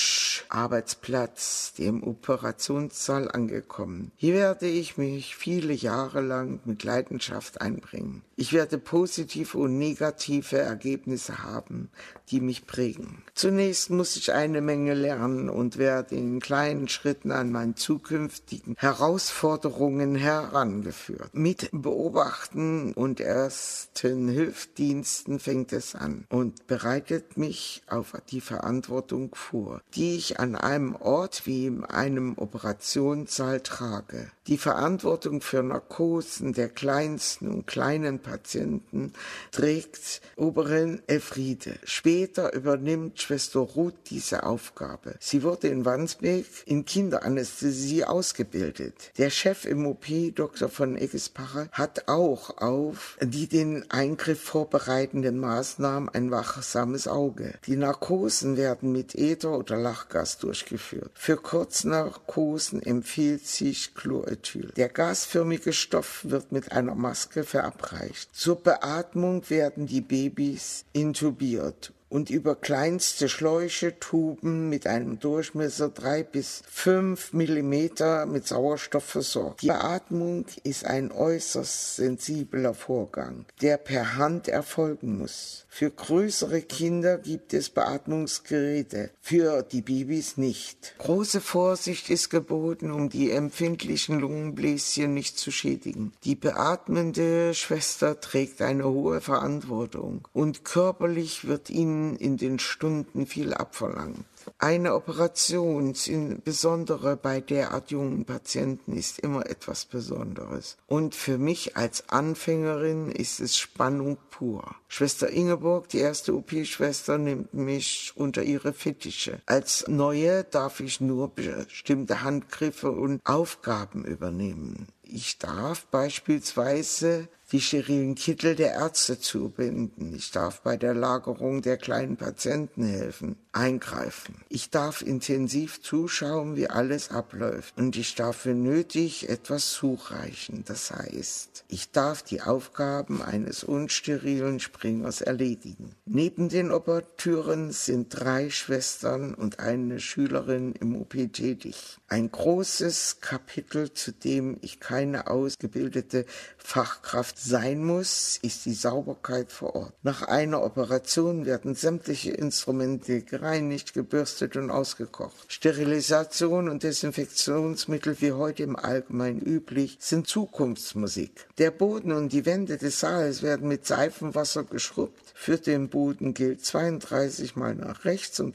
A: Wunscharbeitsplatz, dem Operationssaal angekommen. Hier werde ich mich viele Jahre lang mit Leidenschaft einbringen. Ich werde positive und negative Ergebnisse haben, die mich prägen. Zunächst muss ich eine Menge lernen und werde in kleinen Schritten an meine zukünftigen Herausforderungen herangeführt. Mit Beobachten und ersten Hilfsdiensten fängt es an und bereitet mich auf die Verantwortung vor, die ich an einem Ort wie in einem Operationssaal trage. Die Verantwortung für Narkosen der kleinsten und kleinen Patienten trägt Oberin Elfriede. Später übernimmt Schwester Ruth diese Aufgabe. Sie wurde in Wandsbek in Kinderanästhesie ausgebildet. Der Chef im OP, Dr. von Eckespache, hat auch auf die den Eingriff vorbereitenden Maßnahmen ein wachsames Auge. Die Narkosen werden mit Äther oder Lachgas durchgeführt. Für Kurznarkosen empfiehlt sich Chlorethyl. Der gasförmige Stoff wird mit einer Maske verabreicht. Zur Beatmung werden die Babys intubiert und über kleinste Schläuche, Tuben mit einem Durchmesser 3 bis 5 Millimeter mit Sauerstoff versorgt. Die Beatmung ist ein äußerst sensibler Vorgang, der per Hand erfolgen muss. Für größere Kinder gibt es Beatmungsgeräte, für die Babys nicht. Große Vorsicht ist geboten, um die empfindlichen Lungenbläschen nicht zu schädigen. Die beatmende Schwester trägt eine hohe Verantwortung und körperlich wird ihnen in den Stunden viel abverlangt. Eine Operation, insbesondere bei derart jungen Patienten, ist immer etwas Besonderes. Und für mich als Anfängerin ist es Spannung pur. Schwester Ingeborg, die erste OP-Schwester, nimmt mich unter ihre Fittiche. Als Neue darf ich nur bestimmte Handgriffe und Aufgaben übernehmen. Ich darf beispielsweise die sterilen Kittel der Ärzte zubinden. Ich darf bei der Lagerung der kleinen Patienten helfen, eingreifen. Ich darf intensiv zuschauen, wie alles abläuft. Und ich darf, wenn nötig, etwas zureichen. Das heißt, ich darf die Aufgaben eines unsterilen Springers erledigen. Neben den Operateuren sind 3 Schwestern und eine Schülerin im OP tätig. Ein großes Kapitel, zu dem ich keine ausgebildete Fachkraft sein muss, ist die Sauberkeit vor Ort. Nach einer Operation werden sämtliche Instrumente gereinigt, gebürstet und ausgekocht. Sterilisation und Desinfektionsmittel, wie heute im Allgemeinen üblich, sind Zukunftsmusik. Der Boden und die Wände des Saals werden mit Seifenwasser geschrubbt. Für den Boden gilt 32 Mal nach rechts und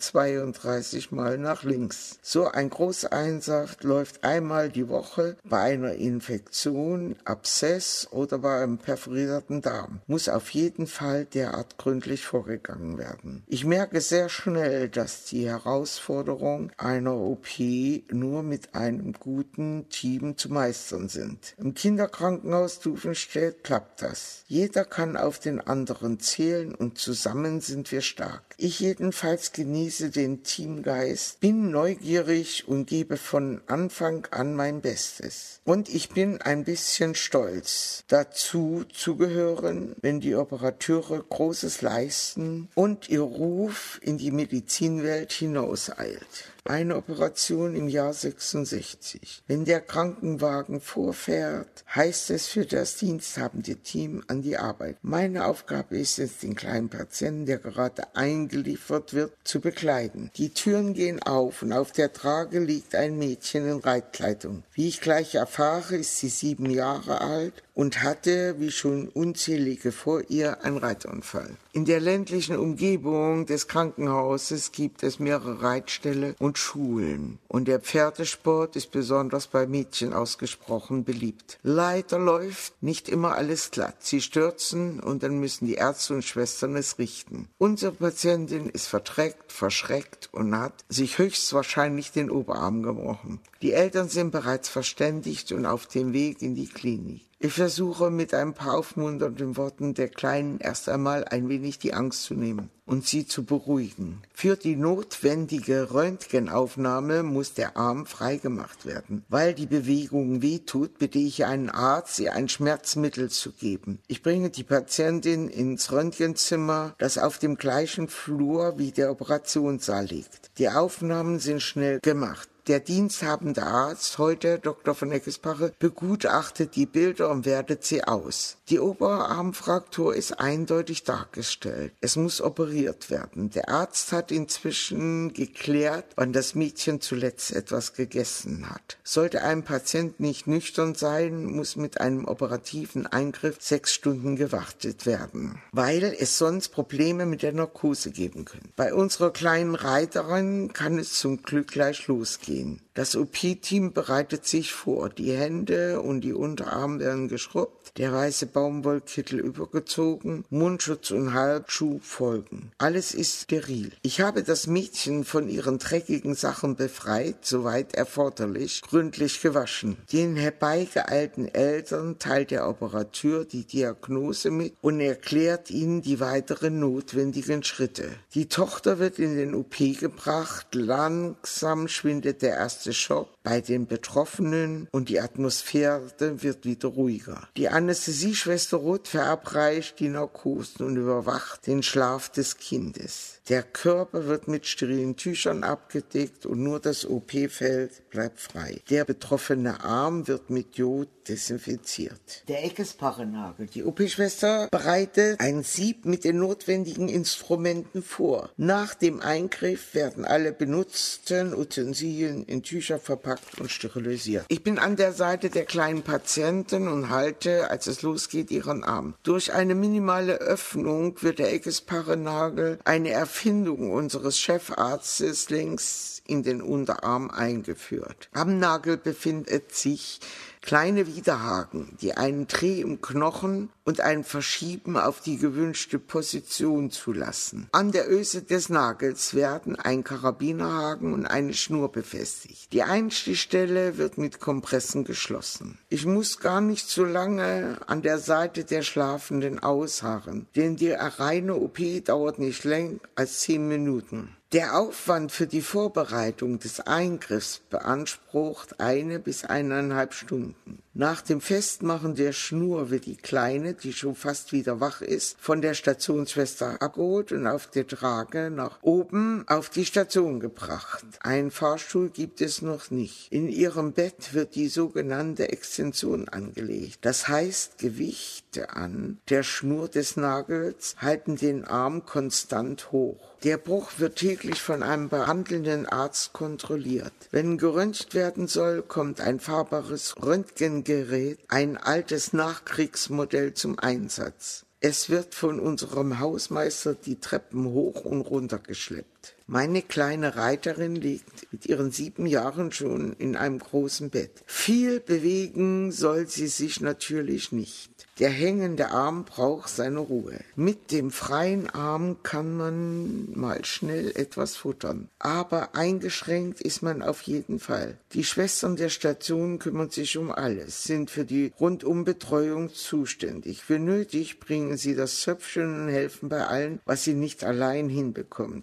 A: 32 Mal nach links. So ein Großeinsatz läuft einmal die Woche. Bei einer Infektion, Abszess oder bei einem perforierten Darm muss auf jeden Fall derart gründlich vorgegangen werden. Ich merke sehr schnell, dass die Herausforderungen einer OP nur mit einem guten Team zu meistern sind. Im Kinderkrankenhaus Duvenstedt klappt das. Jeder kann auf den anderen zählen und zusammen sind wir stark. Ich jedenfalls genieße den Teamgeist, bin neugierig und gebe von Anfang an mein Bestes. Und ich bin ein bisschen stolz. Dazu zugehören, wenn die Operateure Großes leisten und ihr Ruf in die Medizinwelt hinauseilt. Eine Operation im Jahr 66. Wenn der Krankenwagen vorfährt, heißt es für das diensthabende Team an die Arbeit. Meine Aufgabe ist es, den kleinen Patienten, der gerade eingeliefert wird, zu begleiten. Die Türen gehen auf und auf der Trage liegt ein Mädchen in Reitkleidung. Wie ich gleich erfahre, ist sie 7 Jahre alt und hatte, wie schon unzählige vor ihr, einen Reitunfall. In der ländlichen Umgebung des Krankenhauses gibt es mehrere Reitställe und Schulen. Und der Pferdesport ist besonders bei Mädchen ausgesprochen beliebt. Leider läuft nicht immer alles glatt. Sie stürzen und dann müssen die Ärzte und Schwestern es richten. Unsere Patientin ist verdreckt, verschreckt und hat sich höchstwahrscheinlich den Oberarm gebrochen. Die Eltern sind bereits verständigt und auf dem Weg in die Klinik. Ich versuche mit ein paar aufmunternden Worten der Kleinen erst einmal ein wenig die Angst zu nehmen und sie zu beruhigen. Für die notwendige Röntgenaufnahme muss der Arm freigemacht werden. Weil die Bewegung wehtut, bitte ich einen Arzt, ihr ein Schmerzmittel zu geben. Ich bringe die Patientin ins Röntgenzimmer, das auf dem gleichen Flur wie der Operationssaal liegt. Die Aufnahmen sind schnell gemacht. Der diensthabende Arzt, heute Dr. von Eckespache, begutachtet die Bilder und wertet sie aus. Die Oberarmfraktur ist eindeutig dargestellt. Es muss operiert werden. Der Arzt hat inzwischen geklärt, wann das Mädchen zuletzt etwas gegessen hat. Sollte ein Patient nicht nüchtern sein, muss mit einem operativen Eingriff 6 Stunden gewartet werden, weil es sonst Probleme mit der Narkose geben könnte. Bei unserer kleinen Reiterin kann es zum Glück gleich losgehen. Das OP-Team bereitet sich vor. Die Hände und die Unterarme werden geschrubbt, der weiße Baumwollkittel übergezogen, Mundschutz und Halbschuh folgen. Alles ist steril. Ich habe das Mädchen von ihren dreckigen Sachen befreit, soweit erforderlich, gründlich gewaschen. Den herbeigeeilten Eltern teilt der Operateur die Diagnose mit und erklärt ihnen die weiteren notwendigen Schritte. Die Tochter wird in den OP gebracht, langsam schwindet der erste Schock bei den Betroffenen und die Atmosphäre wird wieder ruhiger. Die Anästhesieschwester Roth verabreicht die Narkosen und überwacht den Schlaf des Kindes. Der Körper wird mit sterilen Tüchern abgedeckt und nur das OP-Feld bleibt frei. Der betroffene Arm wird mit Jod desinfiziert. Der Eckespache-Nagel. Die OP-Schwester bereitet ein Sieb mit den notwendigen Instrumenten vor. Nach dem Eingriff werden alle benutzten Utensilien in Tücher verpackt und sterilisiert. Ich bin an der Seite der kleinen Patientin und halte, als es losgeht, ihren Arm. Durch eine minimale Öffnung wird der Eckespache-Nagel, eine Erfindung unseres Chefarztes, links in den Unterarm eingeführt. Am Nagel befindet sich kleine Widerhaken, die einen Dreh im Knochen und ein Verschieben auf die gewünschte Position zulassen. An der Öse des Nagels werden ein Karabinerhaken und eine Schnur befestigt. Die Einstichstelle wird mit Kompressen geschlossen. Ich muss gar nicht so lange an der Seite der Schlafenden ausharren, denn die reine OP dauert nicht länger als 10 Minuten. Der Aufwand für die Vorbereitung des Eingriffs beansprucht 1 bis 1,5 Stunden. Nach dem Festmachen der Schnur wird die Kleine, die schon fast wieder wach ist, von der Stationsschwester abgeholt und auf der Trage nach oben auf die Station gebracht. Einen Fahrstuhl gibt es noch nicht. In ihrem Bett wird die sogenannte Extension angelegt. Das heißt, Gewichte an der Schnur des Nagels halten den Arm konstant hoch. Der Bruch wird täglich von einem behandelnden Arzt kontrolliert. Wenn geröntgt werden soll, kommt ein fahrbares Röntgengerät, ein altes Nachkriegsmodell, zum Einsatz. Es wird von unserem Hausmeister die Treppen hoch und runter geschleppt. Meine kleine Reiterin liegt mit ihren 7 Jahren schon in einem großen Bett. Viel bewegen soll sie sich natürlich nicht. Der hängende Arm braucht seine Ruhe. Mit dem freien Arm kann man mal schnell etwas futtern. Aber eingeschränkt ist man auf jeden Fall. Die Schwestern der Station kümmern sich um alles, sind für die Rundumbetreuung zuständig. Für nötig bringen sie das Zöpfchen und helfen bei allem, was sie nicht allein hinbekommt. Zum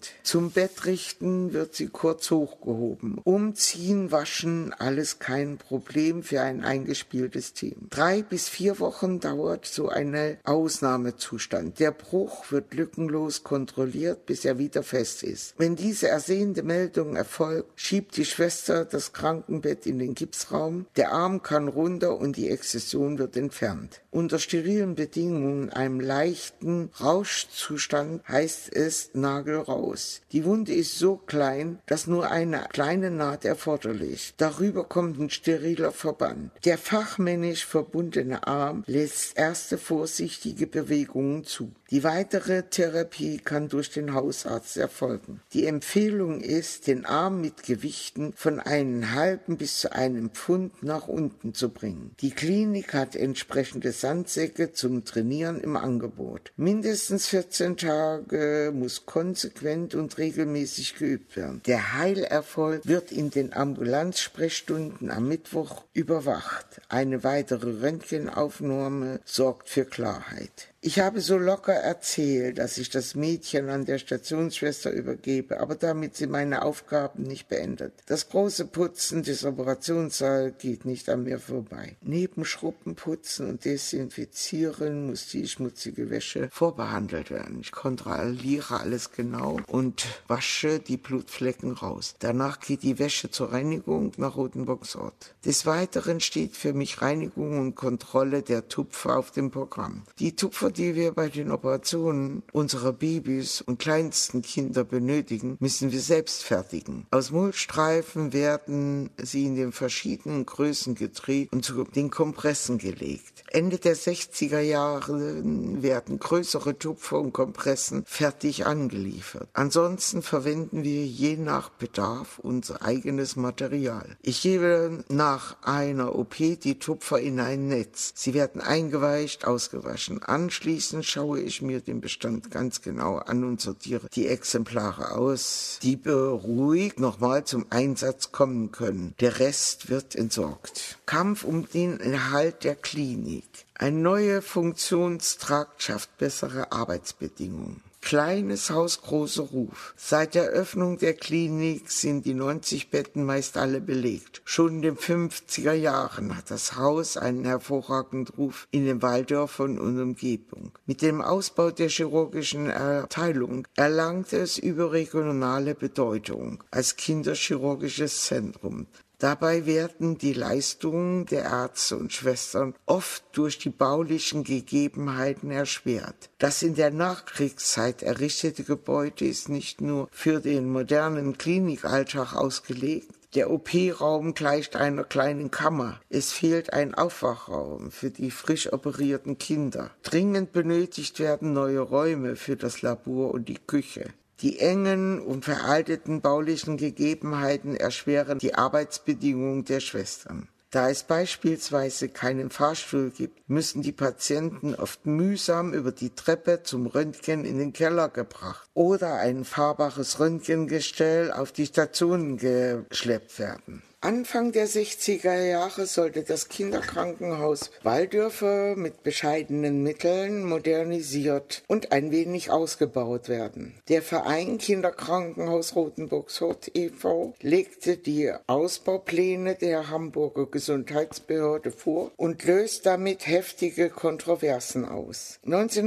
A: Zum Bett richten wird sie kurz hochgehoben. Umziehen, waschen, alles kein Problem für ein eingespieltes Team. 3 bis 4 Wochen dauert so ein Ausnahmezustand. Der Bruch wird lückenlos kontrolliert, bis er wieder fest ist. Wenn diese ersehende Meldung erfolgt, schiebt die Schwester das Krankenbett in den Gipsraum. Der Arm kann runter und die Exzision wird entfernt. Unter sterilen Bedingungen, einem leichten Rauschzustand, heißt es Nagel raus. Die Wunde ist so klein, dass nur eine kleine Naht erforderlich. Darüber kommt ein steriler Verband. Der fachmännisch verbundene Arm lässt erste vorsichtige Bewegungen zu. Die weitere Therapie kann durch den Hausarzt erfolgen. Die Empfehlung ist, den Arm mit Gewichten von einem halben bis zu einem Pfund nach unten zu bringen. Die Klinik hat entsprechende Sandsäcke zum Trainieren im Angebot. Mindestens 14 Tage muss konsequent und regelmäßig geübt werden. Der Heilerfolg wird in den Ambulanzsprechstunden am Mittwoch überwacht. Eine weitere Röntgenaufnahme sorgt für Klarheit. Ich habe so locker erzählt, dass ich das Mädchen an der Stationsschwester übergebe, aber damit sind meine Aufgaben nicht beendet. Das große Putzen des Operationssaals geht nicht an mir vorbei. Neben Schrubbenputzen und Desinfizieren muss die schmutzige Wäsche vorbehandelt werden. Ich kontrolliere alles genau und wasche die Blutflecken raus. Danach geht die Wäsche zur Reinigung nach Rothenburgsort. Des Weiteren steht für mich Reinigung und Kontrolle der Tupfer auf dem Programm. Die Tupfer, die wir bei den Operationen unserer Babys und kleinsten Kinder benötigen, müssen wir selbst fertigen. Aus Mullstreifen werden sie in den verschiedenen Größen gedreht und zu den Kompressen gelegt. Ende der 60er Jahre werden größere Tupfer und Kompressen fertig angeliefert. Ansonsten verwenden wir je nach Bedarf unser eigenes Material. Ich gebe nach einer OP die Tupfer in ein Netz. Sie werden eingeweicht, ausgewaschen. Anschließend schaue ich mir den Bestand ganz genau an und sortiere die Exemplare aus, die beruhigt nochmal zum Einsatz kommen können. Der Rest wird entsorgt. Kampf um den Erhalt der Klinik. Ein neuer Funktionstrakt schafft bessere Arbeitsbedingungen. Kleines Haus, großer Ruf. Seit der Eröffnung der Klinik sind die 90 Betten meist alle belegt. Schon in den 50er Jahren hat das Haus einen hervorragenden Ruf in den Walldörfern und Umgebung. Mit dem Ausbau der chirurgischen Abteilung erlangte es überregionale Bedeutung als kinderchirurgisches Zentrum. Dabei werden die Leistungen der Ärzte und Schwestern oft durch die baulichen Gegebenheiten erschwert. Das in der Nachkriegszeit errichtete Gebäude ist nicht nur für den modernen Klinikalltag ausgelegt. Der OP-Raum gleicht einer kleinen Kammer. Es fehlt ein Aufwachraum für die frisch operierten Kinder. Dringend benötigt werden neue Räume für das Labor und die Küche. Die engen und veralteten baulichen Gegebenheiten erschweren die Arbeitsbedingungen der Schwestern. Da es beispielsweise keinen Fahrstuhl gibt, müssen die Patienten oft mühsam über die Treppe zum Röntgen in den Keller gebracht oder ein fahrbares Röntgengestell auf die Stationen geschleppt werden. Anfang der 60er Jahre sollte das Kinderkrankenhaus Walldörfer mit bescheidenen Mitteln modernisiert und ein wenig ausgebaut werden. Der Verein Kinderkrankenhaus Rothenburgsort e.V. legte die Ausbaupläne der Hamburger Gesundheitsbehörde vor und löst damit heftige Kontroversen aus.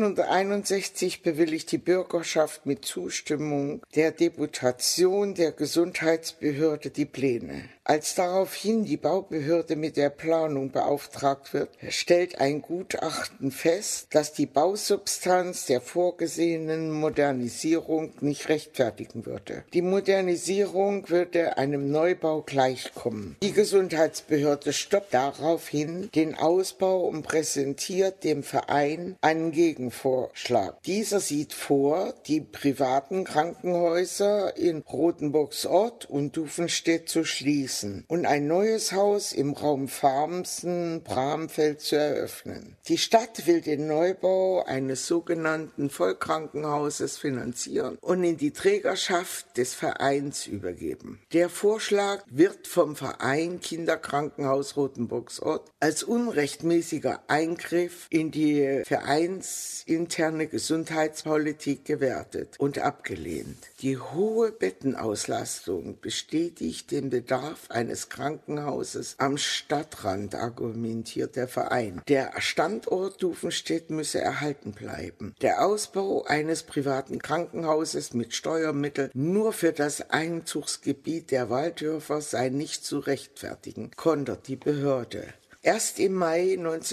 A: 1961 bewilligt die Bürgerschaft mit Zustimmung der Deputation der Gesundheitsbehörde die Pläne. Als daraufhin die Baubehörde mit der Planung beauftragt wird, stellt ein Gutachten fest, dass die Bausubstanz der vorgesehenen Modernisierung nicht rechtfertigen würde. Die Modernisierung würde einem Neubau gleichkommen. Die Gesundheitsbehörde stoppt daraufhin den Ausbau und präsentiert dem Verein einen Gegenvorschlag. Dieser sieht vor, die privaten Krankenhäuser in Rothenburgsort und Dufenstedt zu schließen. schließen und ein neues Haus im Raum Farmsen-Bramfeld zu eröffnen. Die Stadt will den Neubau eines sogenannten Vollkrankenhauses finanzieren und in die Trägerschaft des Vereins übergeben. Der Vorschlag wird vom Verein Kinderkrankenhaus Rothenburgsort als unrechtmäßiger Eingriff in die vereinsinterne Gesundheitspolitik gewertet und abgelehnt. Die hohe Bettenauslastung bestätigt den Bedarf eines Krankenhauses am Stadtrand, argumentiert der Verein. Der Standort Dufenstedt müsse erhalten bleiben. Der Ausbau eines privaten Krankenhauses mit Steuermitteln nur für das Einzugsgebiet der Walddörfer sei nicht zu rechtfertigen, kontert die Behörde. Erst im Mai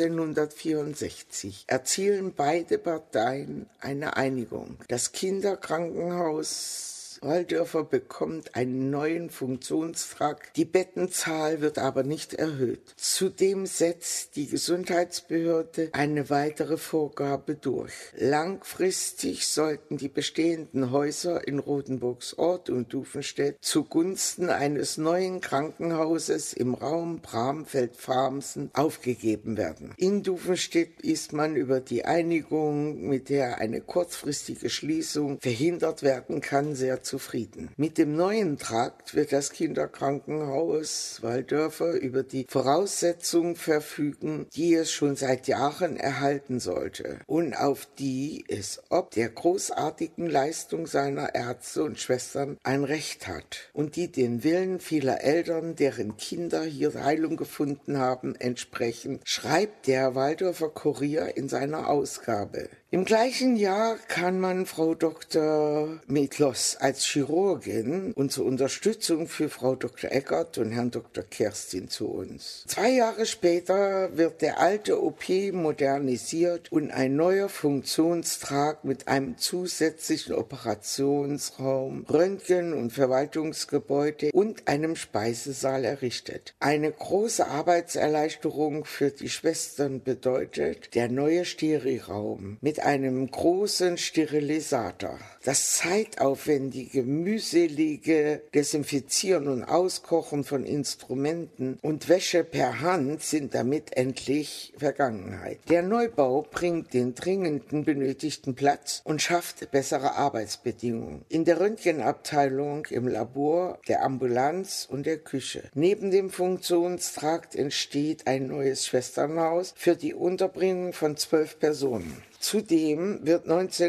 A: 1964 erzielen beide Parteien eine Einigung. Das Kinderkrankenhaus Walddörfer bekommt einen neuen Funktionstrakt. Die Bettenzahl wird aber nicht erhöht. Zudem setzt die Gesundheitsbehörde eine weitere Vorgabe durch. Langfristig sollten die bestehenden Häuser in Rothenburgsort und Dufenstedt zugunsten eines neuen Krankenhauses im Raum Bramfeld-Farmsen aufgegeben werden. In Dufenstedt ist man über die Einigung, mit der eine kurzfristige Schließung verhindert werden kann, sehr zufrieden. Mit dem neuen Trakt wird das Kinderkrankenhaus Walddörfer über die Voraussetzungen verfügen, die es schon seit Jahren erhalten sollte und auf die es ob der großartigen Leistung seiner Ärzte und Schwestern ein Recht hat und die den Willen vieler Eltern, deren Kinder hier Heilung gefunden haben, entsprechen, schreibt der Walldörfer Kurier in seiner Ausgabe. Im gleichen Jahr kann man Frau Dr. Metlos als Chirurgin und zur Unterstützung für Frau Dr. Eckert und Herrn Dr. Kerstin zu uns. 2 Jahre später wird der alte OP modernisiert und ein neuer Funktionstrakt mit einem zusätzlichen Operationsraum, Röntgen- und Verwaltungsgebäude und einem Speisesaal errichtet. Eine große Arbeitserleichterung für die Schwestern bedeutet der neue Sterilraum mit einem großen Sterilisator. Das zeitaufwendige, mühselige Desinfizieren und Auskochen von Instrumenten und Wäsche per Hand sind damit endlich Vergangenheit. Der Neubau bringt den dringenden benötigten Platz und schafft bessere Arbeitsbedingungen. In der Röntgenabteilung, im Labor, der Ambulanz und der Küche. Neben dem Funktionstrakt entsteht ein neues Schwesternhaus für die Unterbringung von 12 Personen. Zudem wird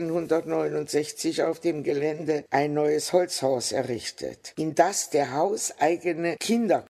A: 1969 auf dem Gelände ein neues Holzhaus errichtet, in das der hauseigene